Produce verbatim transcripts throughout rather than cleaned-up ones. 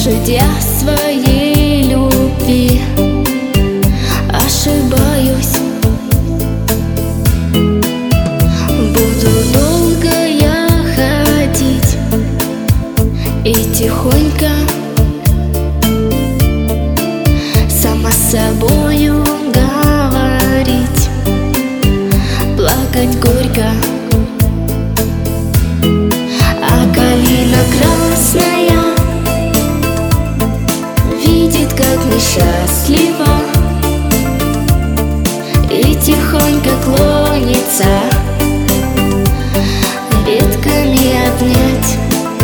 Может, я своей любви ошибаюсь. Буду долго я ходить и тихонько сама с собою говорить, плакать горько. А калина красная видит, как несчастлива, и тихонько клонится ветками обнять.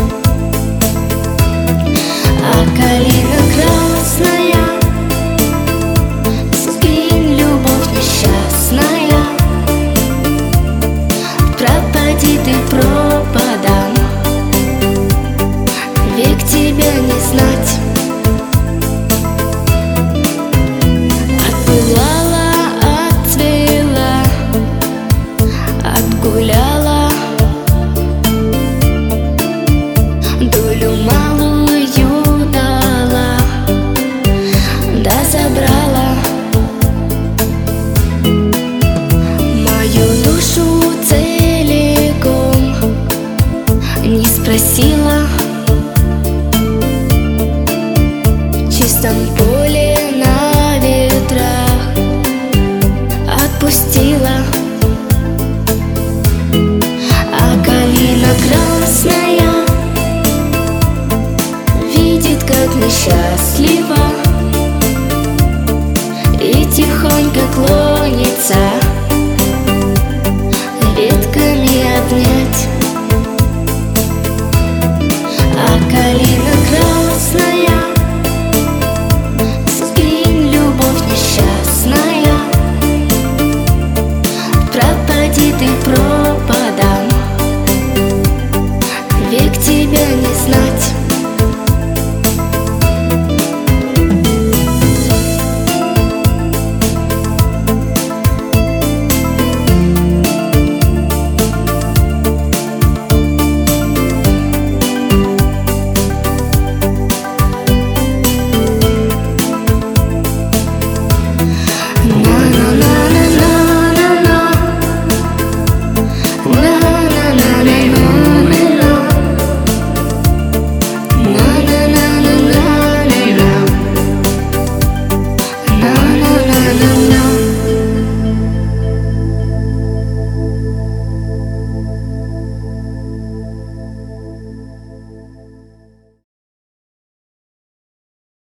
А калина красная, сгинь, любовь несчастная, пропади ты пропадом, век тебя не знать. Отпылала, отцвела, отгуляла долю малую дала, да забрала мою душу целиком, не спросила. В чистом поле на ветрах отпустила.